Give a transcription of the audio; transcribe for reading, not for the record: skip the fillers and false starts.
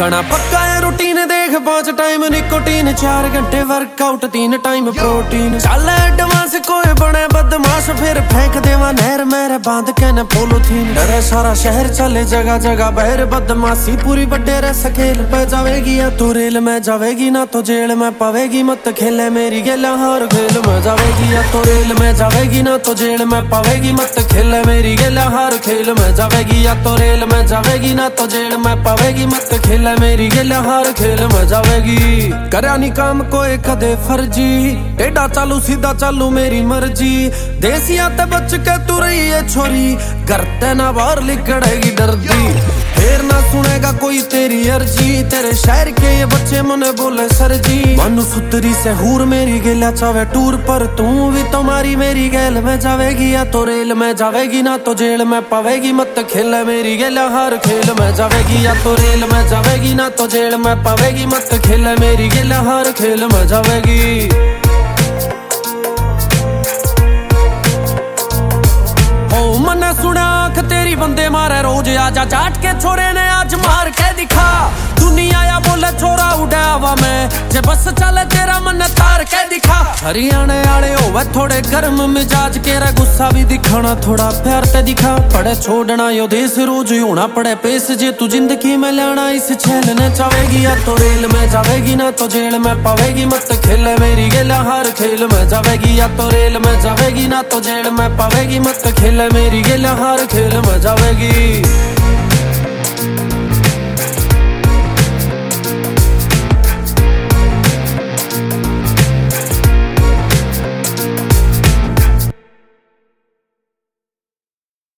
बना पक्का है रूटीन देख 5 टाइम निकोटीन 4 घंटे वर्कआउट 3 टाइम प्रोटीन चल एडवांस कोई बने बदमाश फिर फेंक देवा नहर मेरे बांध के न पोलोथीन डरे सारा शहर चले जगह जगह बहर बदमाशी पूरी बड़े रे सकेल पे जावेगी या तो रेल में जावेगी ना तो जेल में पावेगी मत खेले मेरी गेला हर खेल में जावेगी या तो रेल में जावेगी ना तो जेल में पावेगी मत खेले मेरी गेला हर खेल में जावेगी या तो रेल में जावेगी ना तो जेल में पावेगी मत खेले मेरी गेला हर खेल में जावेगी करा नी काम कोई कदे फर्जी टेढ़ा चालू सीधा चालू मेरी मर्जी देसिया ते बच के तू रही है छोरी करते ना बाहर लिकड़ेगी डरदी फिर ना सुनेगा कोई तेरी अर्जी तेरे शहर के ये बच्चे मने बोले सर जी मानो सुतरी से हूर मेरी गेला चावे टूर पर तू भी तुम्हारी मेरी गेल में जावेगी या तो रेल में जावेगी ना तो जेल में पावेगी मत खेले मेरी गेला हर खेल में जावेगी या तो रेल में जावेगी ना तो जेल में पावेगी मत खेले मेरी गेला हर खेल में जावेगी मने सुना आंख तेरी बंदे मारे रोज आजा चाट के छोरे ने आज मार के दिखा दुनिया या बोले छोरा उड़ा हवा में जे बस चले तेरा मन तार के दिखा हरियाणे आले होवे थोड़े गर्म मिजाज के रे गुस्सा भी दिखाना थोड़ा प्यार ते दिखा पड़े छोड़ना यो देश रोज होना पड़े पेश जे तू जिंदगी में लेना इस छेल ने चावेगी या तो रेल में जावेगी ना तो जेल में पावेगी मत खेले मेरी गेला हर खेल में जावेगी या तो रेल में जावेगी ना तो जेल में पावेगी मत खेले मेरी गेला हर खेल में जावेगी।